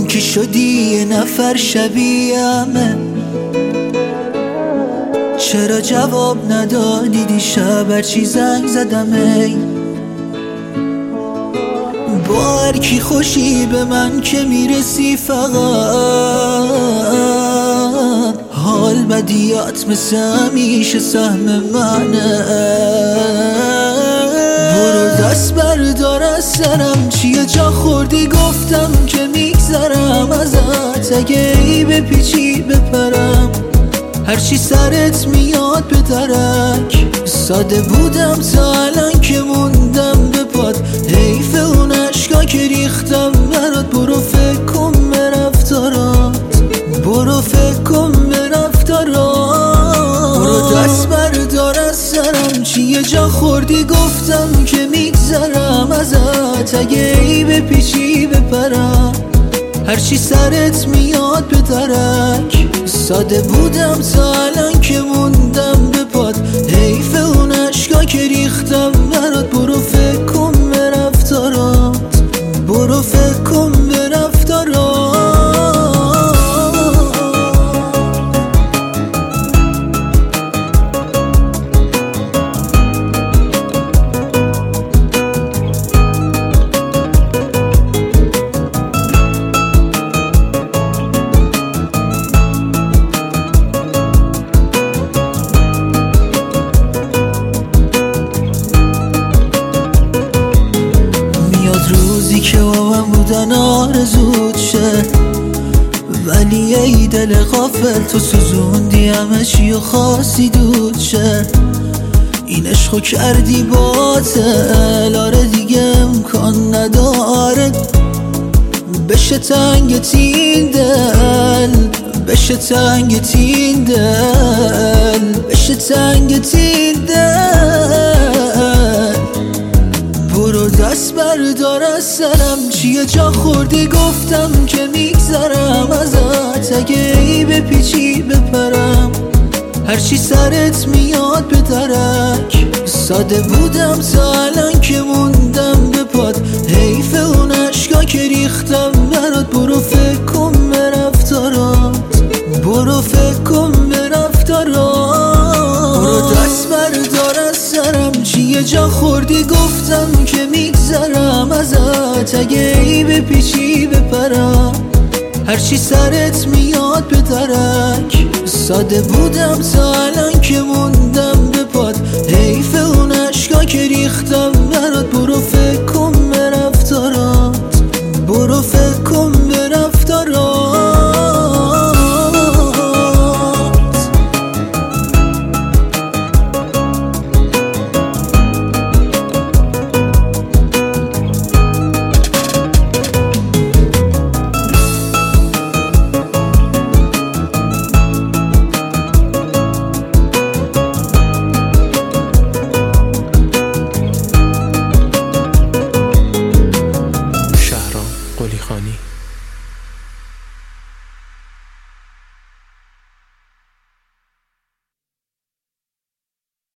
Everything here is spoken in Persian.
که شدی یه نفر شبیه‌مه. چرا جواب ندادی دیشب هرچی زنگ زدم؟ ای با هر کی خوشی به من که میرسی فقط حال بدیات مثل همیشه سهم منه. برو دست بردار از سرم، چیه جا خوردی گفتم که میگذرم ازت. اگه ای بپیچی بپرم هرچی سرت میاد به درک. ساده بودم تا الان که موندم به پات، حیف اون عشقا که ریختم برات. برو فکر کن به رفتارات، برو فکر کن به رفتارات. برو دست بردار از سرم، چیه جا خوردی گفتم که میگذرم ازت. اگه ای بپیچی بپرم هرچی سرت میاد به درک. ساده بودم تا الان که موندم به پات، حیف اون عشقا که ریختم برات. برو فکر کن به رفتارات، برو فکر کن به رفتارات. روزی که با من بودن آرزوت شه، ولی ای دل غافل تو سوزوندی همه چی و خاصی دود شه. این عشقو کردی باطل، آره دیگه امکان نداره بشه تنگ تین دل، بشه تنگ تین دل، بشه تنگ تین دل. برو دست بردار از سرم، چیه جا خوردی گفتم که میگذرم ازت. اگه ای بپیچی بپرم هرچی سرت میاد به درک. ساده بودم تا الان که موندم به پات، حیف اون عشقا که ریختم برات. برو فکر کن به رفتارات، برو فکر کن به رفتارات. برو دست بردار از سرم، چیه جا خوردی گفتم که میگذرم ازت. اگه ای بپیچی بپرم هرچی سرت میاد به درک. ساده بودم تا الان که موندم به پات، حیف اون عشقا که ریختم برات. برو فکر